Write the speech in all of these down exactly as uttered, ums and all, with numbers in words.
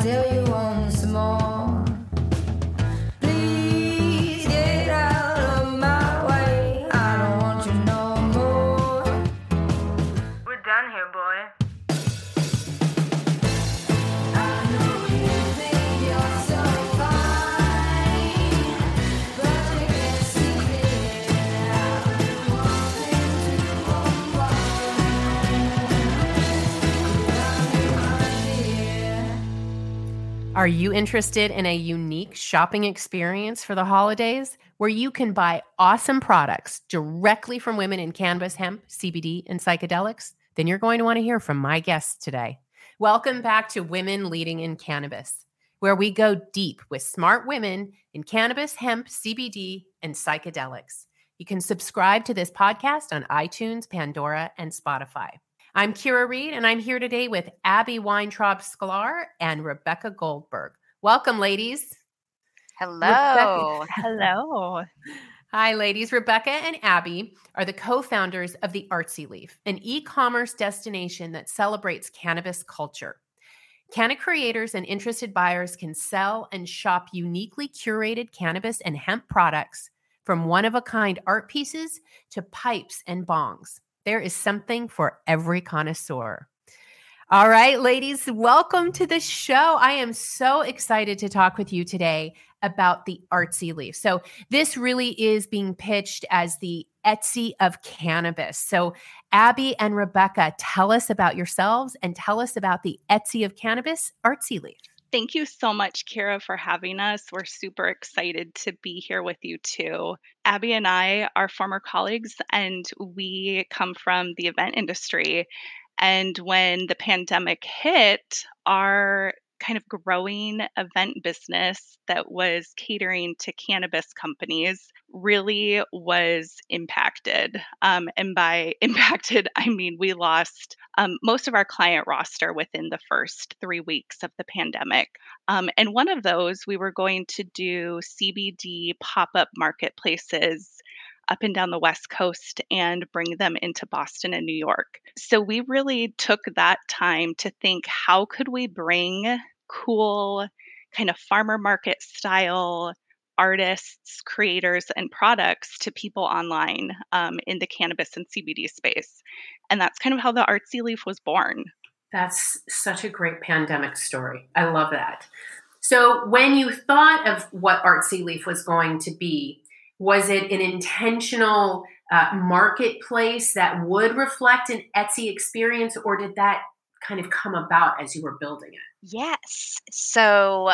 tell you once more, please get out of my way. I don't want you no more. We're done here, boy. I know you think you're so fine, but you can't see it. I've been wanting to Are you interested in a unique shopping experience for the holidays where you can buy awesome products directly from women in cannabis, hemp, C B D, and psychedelics? Then you're going to want to hear from my guests today. Welcome back to Women Leading in Cannabis, where we go deep with smart women in cannabis, hemp, C B D, and psychedelics. You can subscribe to this podcast on iTunes, Pandora, and Spotify. I'm Kira Reed, and I'm here today with Abby Weintraub-Sklar and Rebecca Goldberg. Welcome, ladies. Hello. Rebecca. Hello. Hi, ladies. Rebecca and Abby are the co-founders of The Artsy Leaf, an e-commerce destination that celebrates cannabis culture. Canna creators and interested buyers can sell and shop uniquely curated cannabis and hemp products, from one-of-a-kind art pieces to pipes and bongs. There is something for every connoisseur. All right, ladies, welcome to the show. I am so excited to talk with you today about the Artsy Leaf. So this really is being pitched as the Etsy of cannabis. So Abby and Rebecca, tell us about yourselves and tell us about the Etsy of cannabis, Artsy Leaf. Thank you so much, Kira, for having us. We're super excited to be here with you too. Abby and I are former colleagues, and we come from the event industry. And when the pandemic hit, our kind of growing event business that was catering to cannabis companies really was impacted. Um, and by impacted, I mean we lost um, most of our client roster within the first three weeks of the pandemic. Um, and one of those, we were going to do C B D pop-up marketplaces up and down the West Coast and bring them into Boston and New York. So we really took that time to think, how could we bring cool kind of farmer market style artists, creators, and products to people online um, in the cannabis and C B D space. And that's kind of how the Artsy Leaf was born. That's such a great pandemic story. I love that. So when you thought of what Artsy Leaf was going to be, was it an intentional uh, marketplace that would reflect an Etsy experience, or did that kind of come about as you were building it? Yes. So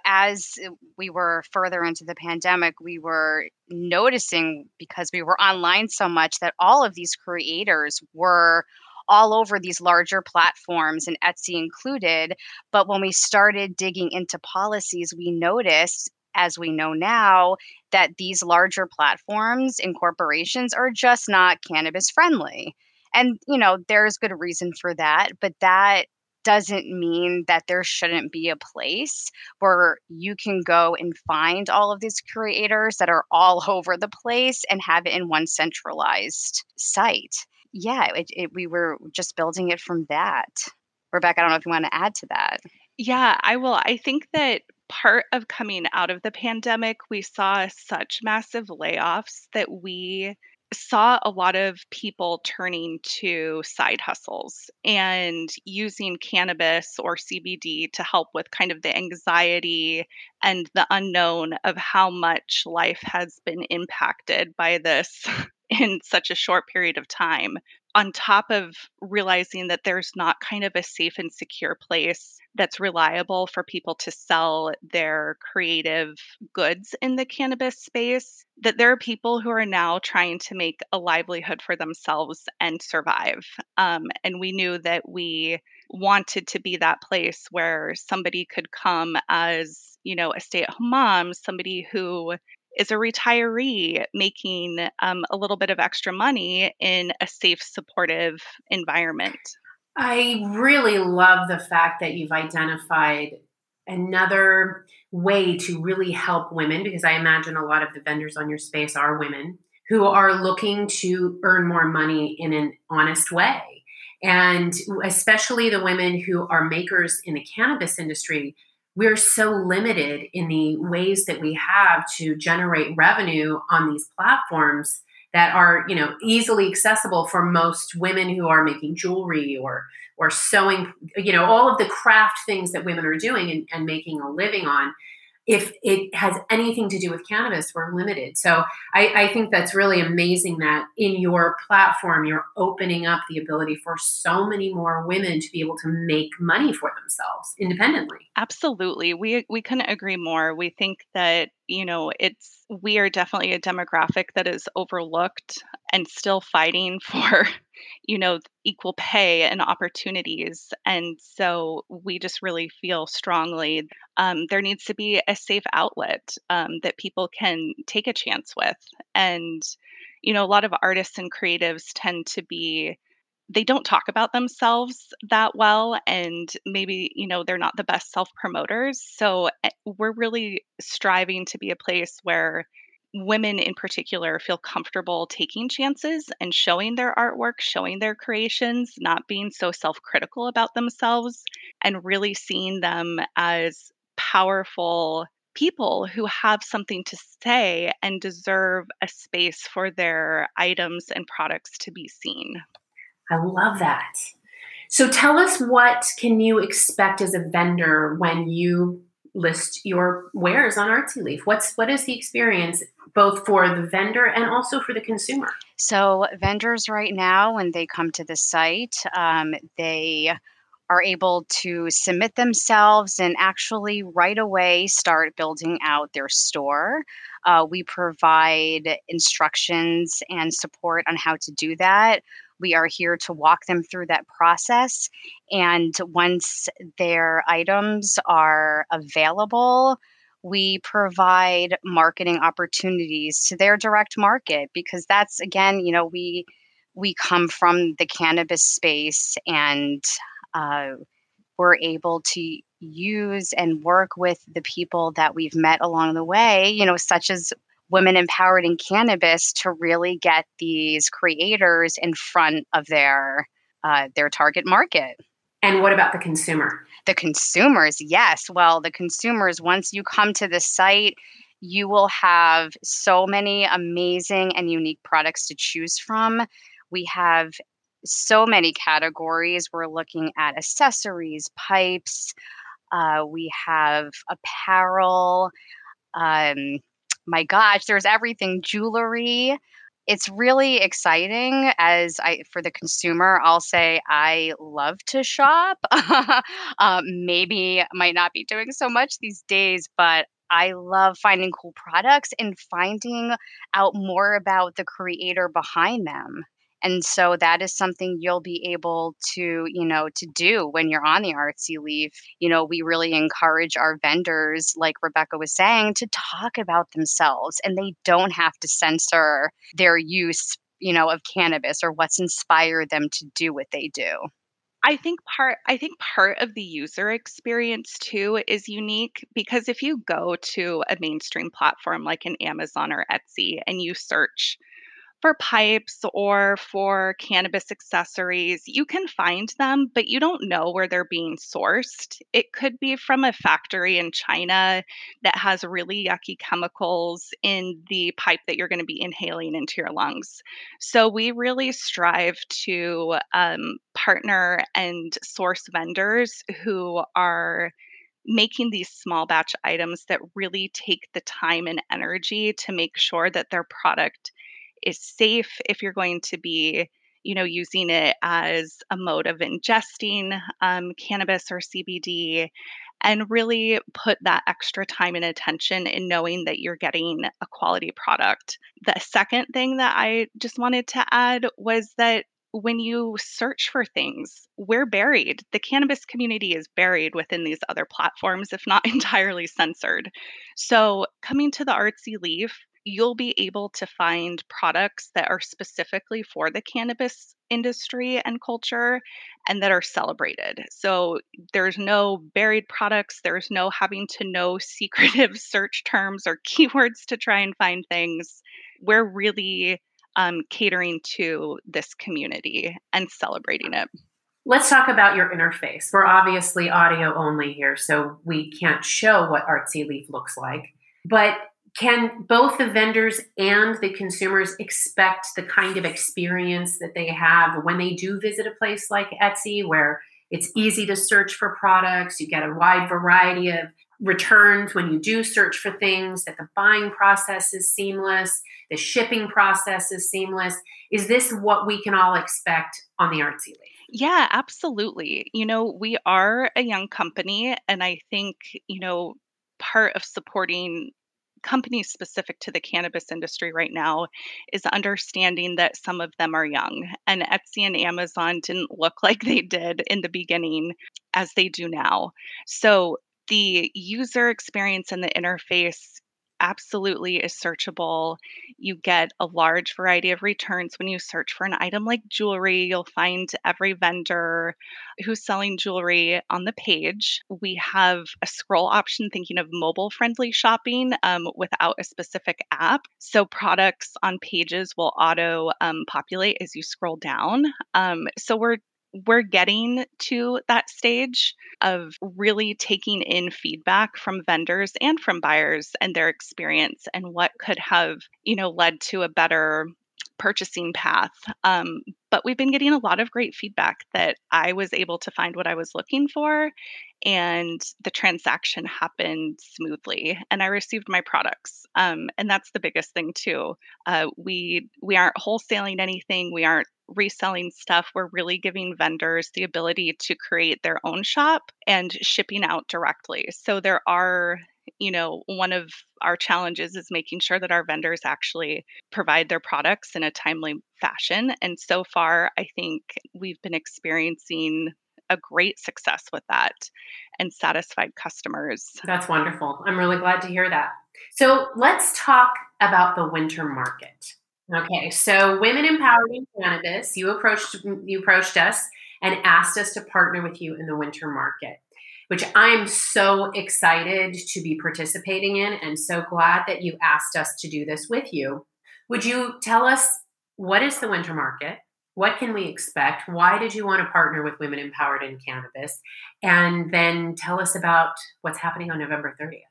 as we were further into the pandemic, we were noticing, because we were online so much, that all of these creators were all over these larger platforms, and Etsy included. But when we started digging into policies, we noticed, as we know now, that these larger platforms and corporations are just not cannabis friendly. And, you know, there's good reason for that, but that doesn't mean that there shouldn't be a place where you can go and find all of these creators that are all over the place and have it in one centralized site. Yeah, it, it, we were just building it from that. Rebecca, I don't know if you want to add to that. Yeah, I will. I think that part of coming out of the pandemic, we saw such massive layoffs that we saw a lot of people turning to side hustles and using cannabis or C B D to help with kind of the anxiety and the unknown of how much life has been impacted by this in such a short period of time, on top of realizing that there's not kind of a safe and secure place that's reliable for people to sell their creative goods in the cannabis space, that there are people who are now trying to make a livelihood for themselves and survive. Um, and we knew that we wanted to be that place where somebody could come as, you know, a stay-at-home mom, somebody who is a retiree making um, a little bit of extra money in a safe, supportive environment. I really love the fact that you've identified another way to really help women, because I imagine a lot of the vendors on your space are women who are looking to earn more money in an honest way. And especially the women who are makers in the cannabis industry we're so limited in the ways that we have to generate revenue on these platforms that are, you know, easily accessible for most women who are making jewelry or or sewing, you know, all of the craft things that women are doing and, and making a living on. If it has anything to do with cannabis, we're limited. So I, I think that's really amazing that in your platform, you're opening up the ability for so many more women to be able to make money for themselves independently. Absolutely. We we couldn't agree more. We think that, you know, it's we are definitely a demographic that is overlooked and still fighting for, you know, equal pay and opportunities. And so we just really feel strongly um, there needs to be a safe outlet um, that people can take a chance with. And, you know, a lot of artists and creatives tend to be they don't talk about themselves that well, and maybe, you know, they're not the best self promoters. So eh, we're really striving to be a place where women in particular feel comfortable taking chances and showing their artwork, showing their creations, not being so self-critical about themselves, and really seeing them as powerful people who have something to say and deserve a space for their items and products to be seen. I love that. So tell us, what can you expect as a vendor when you list your wares on Artsy Leaf? What's what is the experience both for the vendor and also for the consumer? So vendors right now, when they come to the site, um, they are able to submit themselves and actually right away start building out their store. Uh, we provide instructions and support on how to do that. We are here to walk them through that process. And once their items are available, we provide marketing opportunities to their direct market, because that's, again, you know, we we come from the cannabis space, and uh, we're able to use and work with the people that we've met along the way, you know, such as Women Empowered in Cannabis, to really get these creators in front of their uh, their target market. And what about the consumer? The consumers, yes. Well, the consumers, once you come to the site, you will have so many amazing and unique products to choose from. We have so many categories. We're looking at accessories, pipes. Uh, we have apparel. Um, my gosh, there's everything, jewelry. It's really exciting. As I, for the consumer, I'll say I love to shop. um, maybe might not be doing so much these days, but I love finding cool products and finding out more about the creator behind them. And so that is something you'll be able to, you know, to do when you're on the Artsy Leaf. You know, we really encourage our vendors, like Rebecca was saying, to talk about themselves, and they don't have to censor their use, you know, of cannabis or what's inspired them to do what they do. I think part I think part of the user experience too is unique, because if you go to a mainstream platform like an Amazon or Etsy and you search for pipes or for cannabis accessories, you can find them, but you don't know where they're being sourced. It could be from a factory in China that has really yucky chemicals in the pipe that you're going to be inhaling into your lungs. So we really strive to um, partner and source vendors who are making these small batch items that really take the time and energy to make sure that their product is safe if you're going to be, you know, using it as a mode of ingesting um, cannabis or C B D, and really put that extra time and attention in knowing that you're getting a quality product. The second thing that I just wanted to add was that when you search for things, we're buried. The cannabis community is buried within these other platforms, if not entirely censored. So, coming to the Artsy Leaf, you'll be able to find products that are specifically for the cannabis industry and culture and that are celebrated. So there's no buried products, there's no having to know secretive search terms or keywords to try and find things. We're really um, catering to this community and celebrating it. let's talk about your interface. We're obviously audio only here, so we can't show what Artsy Leaf looks like. But can both the vendors and the consumers expect the kind of experience that they have when they do visit a place like Etsy, where it's easy to search for products, you get a wide variety of returns when you do search for things, that the buying process is seamless, the shipping process is seamless? Is this what we can all expect on the Artsy Leaf? Yeah, absolutely. You know, we are a young company, and I think, you know, part of supporting companies specific to the cannabis industry right now is understanding that some of them are young, and Etsy and Amazon didn't look like they did in the beginning as they do now. So the user experience and the interface absolutely is searchable. You get a large variety of returns when you search for an item like jewelry. You'll find every vendor who's selling jewelry on the page. We have a scroll option thinking of mobile friendly shopping um, without a specific app. So products on pages will auto um, populate as you scroll down. Um, so we're we're getting to that stage of really taking in feedback from vendors and from buyers and their experience and what could have, you know, led to a better purchasing path. Um, but we've been getting a lot of great feedback that I was able to find what I was looking for, and the transaction happened smoothly, and I received my products. Um, and that's the biggest thing too. Uh, we we aren't wholesaling anything. We aren't reselling stuff. We're really giving vendors the ability to create their own shop and shipping out directly. So there are, you know, one of our challenges is making sure that our vendors actually provide their products in a timely fashion. And so far, I think we've been experiencing a great success with that and satisfied customers. That's wonderful. I'm really glad to hear that. So let's talk about the winter market. Okay, so Women Empowered in Cannabis, you approached you approached us and asked us to partner with you in the winter market, which I'm so excited to be participating in, and so glad that you asked us to do this with you. Would you tell us, what is the winter market? What can we expect? Why did you want to partner with Women Empowered in Cannabis? And then tell us about what's happening on November thirtieth.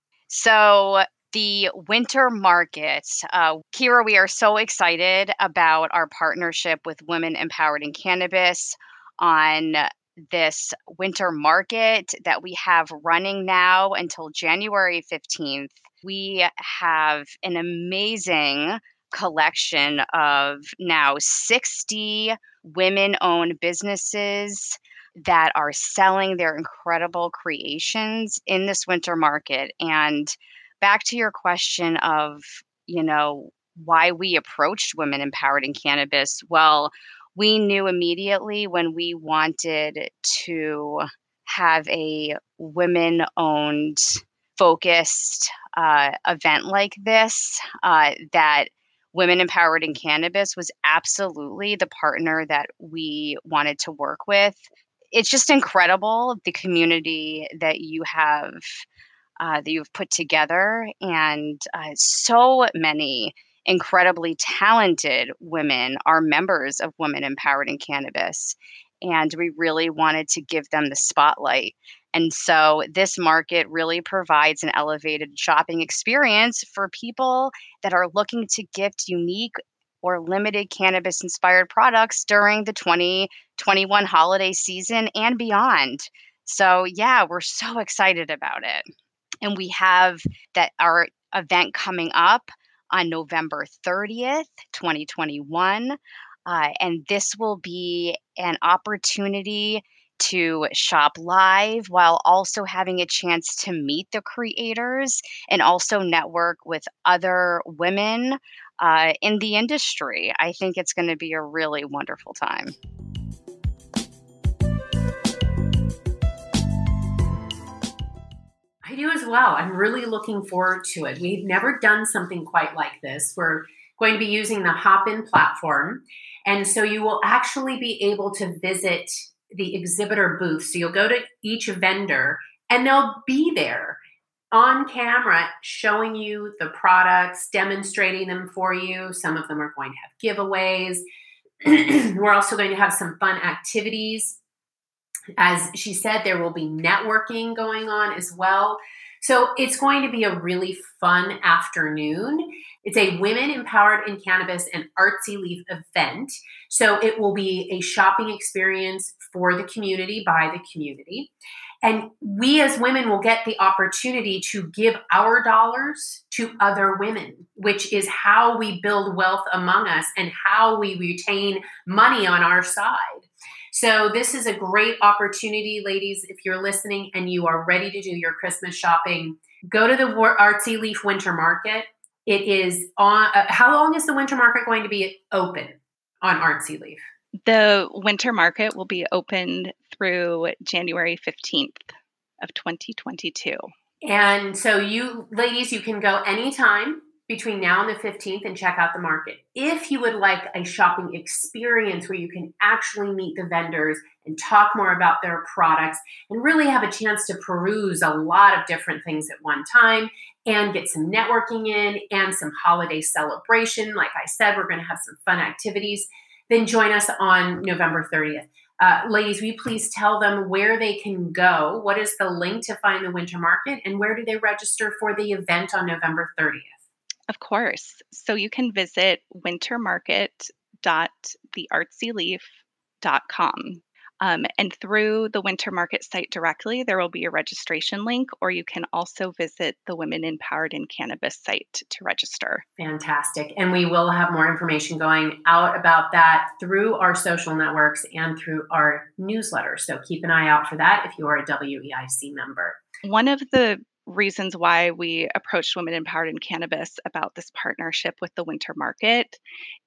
So the winter market, uh, Kira, we are so excited about our partnership with Women Empowered in Cannabis on this winter market that we have running now until January fifteenth. We have an amazing collection of now sixty women-owned businesses that are selling their incredible creations in this winter market. And back to your question of, you know, why we approached Women Empowered in Cannabis. Well, we knew immediately when we wanted to have a women-owned, focused uh, event like this, uh, that Women Empowered in Cannabis was absolutely the partner that we wanted to work with. It's just incredible, the community that you have uh, that you've put together, and uh, so many incredibly talented women are members of Women Empowered in Cannabis, and we really wanted to give them the spotlight. And so this market really provides an elevated shopping experience for people that are looking to gift unique or limited cannabis-inspired products during the twenty twenty-one holiday season and beyond. So yeah, we're so excited about it. And we have that our event coming up on November thirtieth, twenty twenty-one. Uh, and this will be an opportunity to shop live while also having a chance to meet the creators and also network with other women uh, in the industry. I think it's going to be a really wonderful time. I do as well. I'm really looking forward to it. We've never done something quite like this. We're going to be using the Hopin platform. And so you will actually be able to visit the exhibitor booth. So you'll go to each vendor and they'll be there on camera showing you the products, demonstrating them for you. Some of them are going to have giveaways. We're also going to have some fun activities As she said, there will be networking going on as well. So it's going to be a really fun afternoon. It's a Women Empowered in Cannabis and Artsy Leaf event. So it will be a shopping experience for the community, by the community. And we as women will get the opportunity to give our dollars to other women, which is how we build wealth among us and how we retain money on our side. So this is a great opportunity, ladies. If you're listening and you are ready to do your Christmas shopping, go to the Artsy Leaf Winter Market. It is on, uh, how long is the Winter Market going to be open on Artsy Leaf? The Winter Market will be open through January fifteenth of twenty twenty-two. And so you ladies, you can go anytime between now and the fifteenth and check out the market. If you would like a shopping experience where you can actually meet the vendors and talk more about their products and really have a chance to peruse a lot of different things at one time and get some networking in and some holiday celebration, like I said, we're going to have some fun activities, then join us on November thirtieth. Uh, ladies, will you please tell them where they can go? What is the link to find the Winter Market, and where do they register for the event on November thirtieth? Of course. So you can visit winter market dot the artsy leaf dot com. Um, and through the Winter Market site directly, there will be a registration link, or you can also visit the Women Empowered in Cannabis site to register. Fantastic. And we will have more information going out about that through our social networks and through our newsletter. So keep an eye out for that if you are a W E I C member. One of the reasons why we approached Women Empowered in Cannabis about this partnership with the Winter Market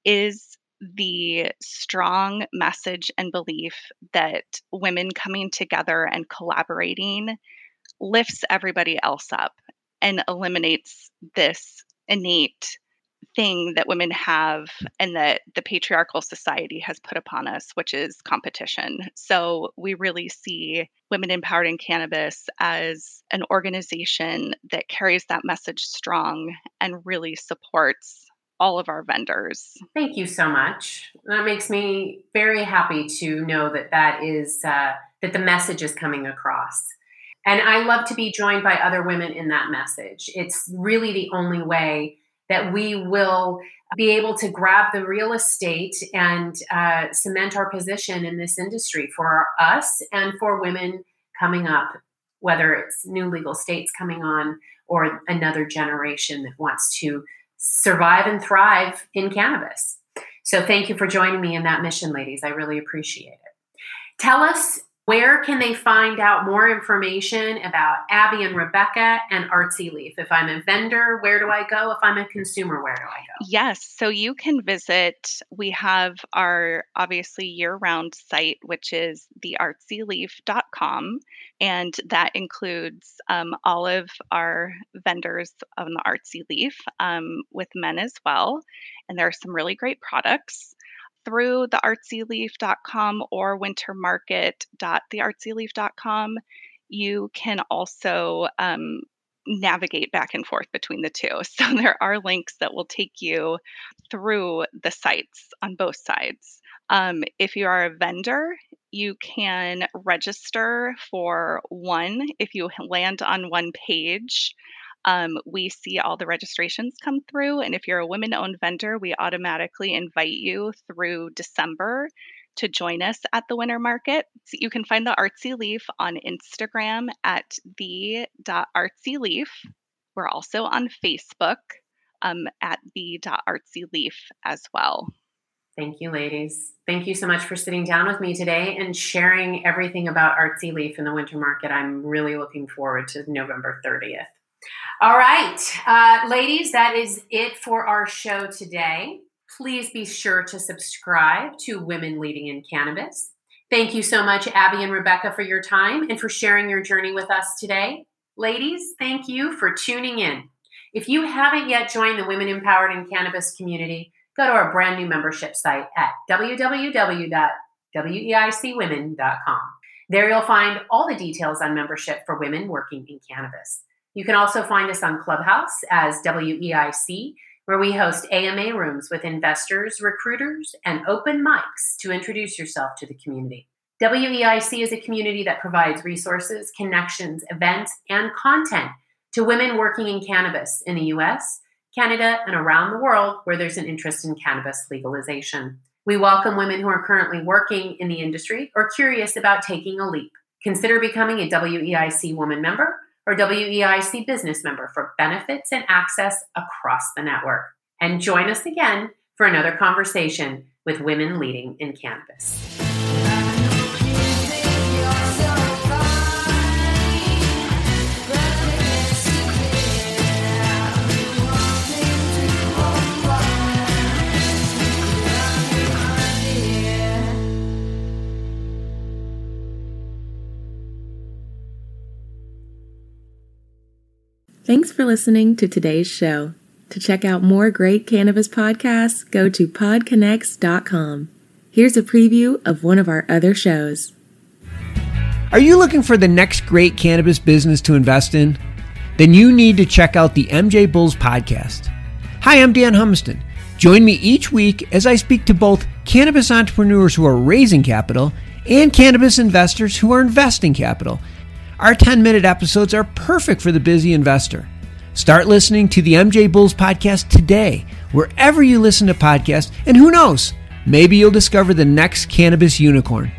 is the strong message and belief that women coming together and collaborating lifts everybody else up and eliminates this innate thing that women have and that the patriarchal society has put upon us, which is competition. So we really see Women Empowered in Cannabis as an organization that carries that message strong and really supports all of our vendors. Thank you so much. That makes me very happy to know that that is uh, that the message is coming across. And I love to be joined by other women in that message. It's really the only way that we will be able to grab the real estate and uh, cement our position in this industry for us and for women coming up, whether it's new legal states coming on or another generation that wants to survive and thrive in cannabis. So thank you for joining me in that mission, ladies. I really appreciate it. Tell us, where can they find out more information about Abby and Rebecca and Artsy Leaf? If I'm a vendor, where do I go? If I'm a consumer, where do I go? Yes, so you can visit, we have our obviously year-round site, which is the artsy leaf dot com, and that includes um, all of our vendors on the Artsy Leaf um, with men as well, and there are some really great products. Through the artsy leaf dot com or winter market dot the artsy leaf dot com, you can also um, navigate back and forth between the two. So there are links that will take you through the sites on both sides. Um, if you are a vendor, you can register for one. If you land on one page, Um, we see all the registrations come through. And if you're a women-owned vendor, we automatically invite you through December to join us at the Winter Market. So you can find the Artsy Leaf on Instagram at the dot artsy leaf. We're also on Facebook um, at the dot artsy leaf as well. Thank you, ladies. Thank you so much for sitting down with me today and sharing everything about Artsy Leaf and the Winter Market. I'm really looking forward to November thirtieth. All right, uh, ladies, that is it for our show today. Please be sure to subscribe to Women Leading in Cannabis. Thank you so much, Abby and Rebecca, for your time and for sharing your journey with us today. Ladies, thank you for tuning in. If you haven't yet joined the Women Empowered in Cannabis community, go to our brand new membership site at w w w dot w e i c women dot com. There you'll find all the details on membership for women working in cannabis. You can also find us on Clubhouse as W E I C, where we host A M A rooms with investors, recruiters, and open mics to introduce yourself to the community. W E I C is a community that provides resources, connections, events, and content to women working in cannabis in the U S, Canada, and around the world where there's an interest in cannabis legalization. We welcome women who are currently working in the industry or curious about taking a leap. Consider becoming a W E I C woman member or W E I C business member for benefits and access across the network. And join us again for another conversation with women leading in cannabis. Thanks for listening to today's show. To check out more great cannabis podcasts, go to pod connects dot com. Here's a preview of one of our other shows. Are you looking for the next great cannabis business to invest in? Then you need to check out the M J Bulls podcast. Hi, I'm Dan Humiston. Join me each week as I speak to both cannabis entrepreneurs who are raising capital and cannabis investors who are investing capital. Our ten-minute episodes are perfect for the busy investor. Start listening to the M J Bulls podcast today, wherever you listen to podcasts, and who knows, maybe you'll discover the next cannabis unicorn.